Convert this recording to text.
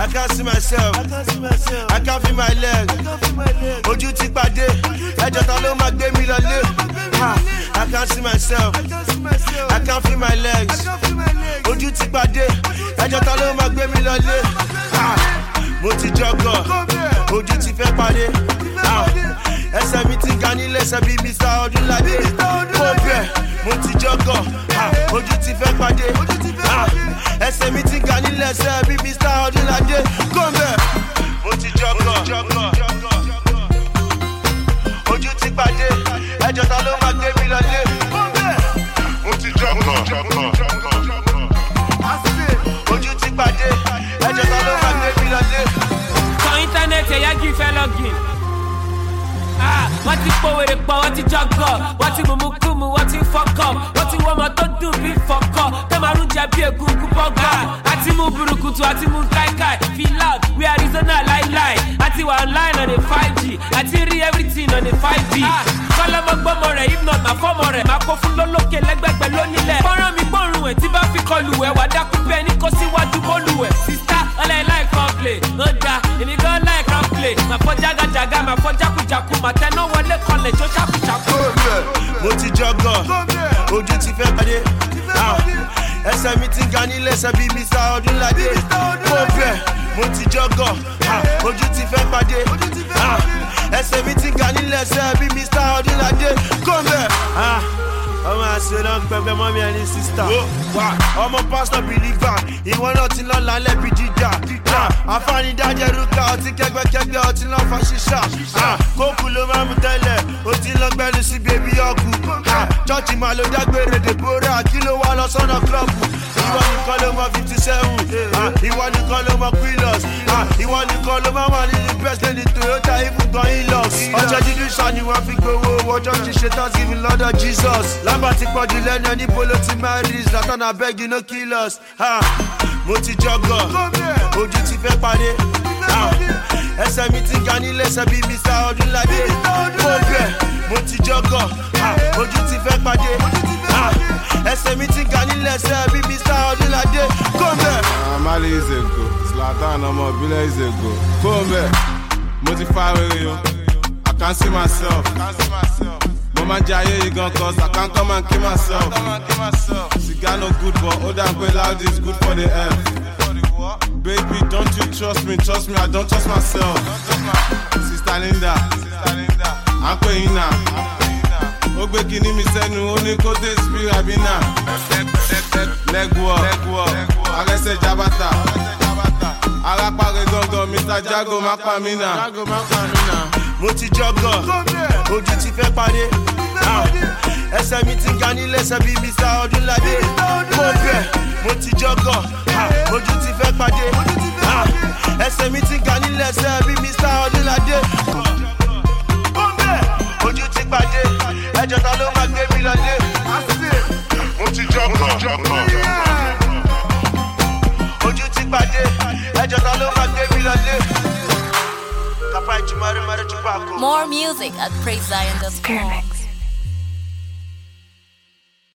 can't see myself. I can't feel my leg. Ojú ti pàdé, ẹjọ́ ta ló máa gbé mi lọlé. I can't see myself. I can't feel my legs. Ojú ti pàdé, ẹjọ́ ta ló máa gbé mi lọlé. Mo ti jọgọ̀, ojú ti fẹ́ pàdé. Ẹsẹ̀ mi ti ga nílé ẹsẹ̀ bíi Mr. Ọdúnládé. Mo bẹ̀, mo ti jọgọ̀, ojú ti fẹ́ pàdé. Ẹsẹ̀ mi ti ga nílé ẹsẹ̀ bíi Mr. Ọdúnládé. Mo bẹ̀, mo ti jọgọ̀, ojú ti pàdé. Ẹjọ́ ta ló máa gbé mi lọlé. Mo ti jọgọ̀, ojú ti pàdé. Ẹjọ́ ta ló máa gbé mi lọlé. Sọ íńtánẹ́ẹ̀tì ẹ̀yà kì í fẹ́ lọ́gìn. Wọ́n ti pòwèrè pọ̀, wọ́n ti jọgọ̀, wọ́n ti mùmúkùmù, wọ́n ti fọ́kọ̀, wọ́n ti wọ́n ọmọ tó dùn bí fọ́kọ̀, tẹ́ máa rún jẹ bí egungun bọ́gà. Àti mú burúkutu, àti mú káíkáí, feel loud, we Arizona láíláí. Àti wà online on a 5G, àti rí everything on a 5G. Kọ́lọ́mọ gbọ́mọ rẹ̀, if not, àfọ́mọ rẹ̀, máa kó fún lólókè lẹ́gbẹ̀gbẹ̀ lónílẹ̀. Fọ́nrán mi gbọ́rùn ẹ̀ tí bá fi kọlù ẹ̀, wà dákú bẹ́ẹ̀ ní kó síwájú bólú ẹ̀. Sista, ọlẹ́ láì kan play, ó da, èmi gan láì kan play. Màá fọ́ jágàjàgà, màá fọ́ jákujàku, màá tẹná wọlé kọlẹ̀ tó ṣàkúṣàkú. Mo ti jọgọ̀, ojú ti fẹ́ pàdé. Ẹsẹ̀ mi ti ga nílé ẹsẹ̀ bíi Mr. Ọdúnládé. Mo bẹ̀, mo ti jọgọ̀, ojú ti fẹ́ pàdé. Ẹsẹ̀ mi ti ga nílé ẹsẹ̀ bíi Mr. Ọdúnládé. Kò bẹ̀, ọmọ àṣẹ náà pẹpẹ mọ́ mi ẹni sísítà. Ọmọ pásítọ̀ bìlífà, ìwọ náà ti lọ́ọ́ lálẹ́ bí jíjà. Àfáàní dájẹ́ rúkà, ọtí kẹgbẹ́kẹgbẹ́, ọtí náà fa ṣíṣà. Kókù ló máa mú tẹ́lẹ̀, ó ti lọ gbẹ́nu sí bèbí ọkù. Chọ́ọ̀chì máa lo dágbére Deborah, kí ló wá lọ sọ́nà klọ́ọ̀bù. Ìwọ nìkan ló mọ 57, ìwọ nìkan ló mọ Quillos. Ìwọ nìkan ló máa wà nínú best lady Toyota ibùgbọ̀n Hilux. Ọjọ́ dídú ṣá ni wọ́n fi gbowó, ọjọ́ ti ṣe Thanksgiving lọ́dọ̀ Jesus. Lábà ti pọ̀jù lẹ́nu ẹni polo ti máa rí Zlatan abeg you no kill us. Mo ti jọgọ̀, ojú ti fẹ́ pàdé. Ẹsẹ̀ mi ti ga nílé ẹsẹ̀ bíi Mr. Ọdúnládé. Mo bẹ̀, mo ti jọgọ̀, ojú ti fẹ́ pàdé. Ẹsẹ̀ mi ti ga nílé ẹsẹ̀ bíi Mr. Ọdúnládé. Kò bẹ̀. Mali is a go, Zlatan ọmọ ìbílẹ̀ is a go. Kò bẹ̀, mo ti fa wèrè yo, I can't see myself. Mo máa jẹ ayé yìí gan cause I can't come and kill myself. Cigar no good but hold on pé loud is good for the health. Baby, don't you trust me, I don't trust myself. Sister Linda, à ń pè yín náà. Ó gbé kíní mi sẹ́nu, ó ní kó dé spirabina. Legwork, arẹ́sẹ̀ jabata. Arápáre gangan, Mr. Jago má pa mí náà. Mo ti jọgọ̀, ojú ti fẹ́ pàdé. Ẹsẹ̀ mi ti ga nílé ẹsẹ̀ bíi Mr. Ọdúnládé. Mo bẹ̀, mo ti jọgọ̀, ojú ti fẹ́ pàdé. Ẹsẹ̀ mi ti ga nílé ẹsẹ̀ bíi Mr. Ọdúnládé. Ojú ti pàdé, ẹjọ́ ta ló máa gbé mi lọlé. Mo ti jọgọ̀, ojú ti pàdé, ẹjọ́ ta ló máa gbé mi lọlé. More music at PraiseZion.com.